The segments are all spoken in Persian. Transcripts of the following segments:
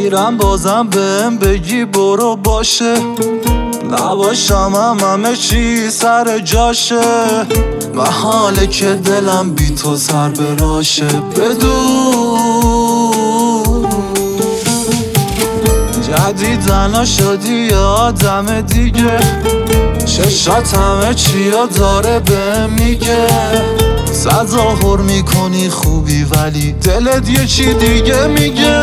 میرم بازم بهم بگی برو باشه، نباشم همه چی سر جاشه. محاله که دلم بی تو سر براشه. بدون جدیدن شدی یه آدم دیگه، چشات همه چیا داره بهم میگه. تظاهر میکنی خوبی ولی دلت یه چی دیگه میگه.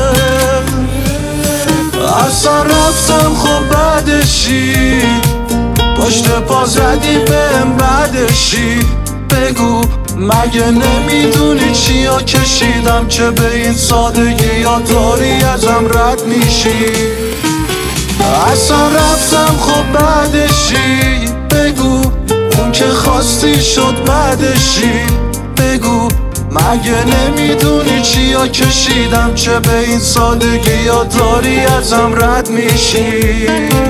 اصلا رفتم خب بعدشی، پشت پا زدی بهم بعدشی. بگو مگه نمیدونی چیا کشیدم که به این سادگی یا داری ازم رد میشی. اصلا رفتم خب بعدشی، بگو اون که خواستی شد بعدشی. بگو مگه نمیدونی چیا کشیدم که به این سادگی یا داری ازم رد میشی.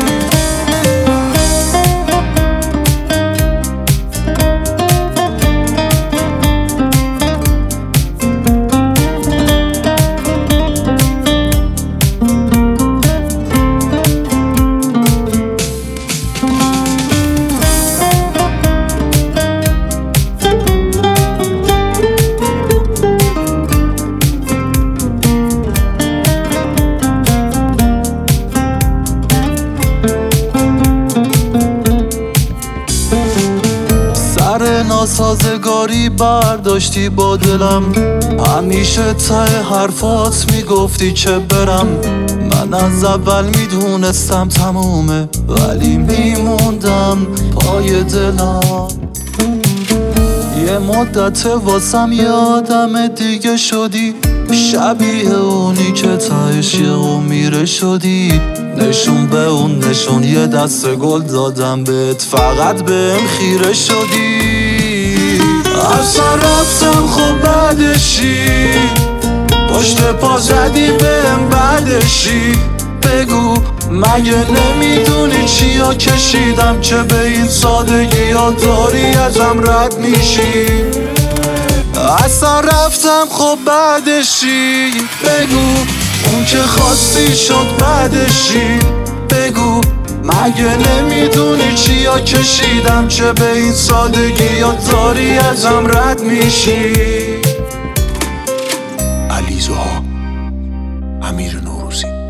ناسازگاری برداشتی با دلم، همیشه ته حرفات میگفتی که برم. من از اول میدونستم تمومه ولی میموندم پای دلم. یه مدت واسم یه آدم دیگه شدی، شبیه اونی که تهش یهو میره شدی. نشون به اون نشون یه دست گل دادم بهت، فقط بهم خیره شدی. اصلا رفتم خب بعدشی، پشت پا زدی بهم بعدشی. بگو مگه نمیدونی چیا کشیدم که به این سادگی یا داری ازم رد میشی. اصلا رفتم خب بعدشی، بگو اون که خواستی شد بعدشی. بگو مگه نمیدونی چیا کشیدم که به این سادگی یا داری ازم رد میشی. علیزوها، امیر نوروزی.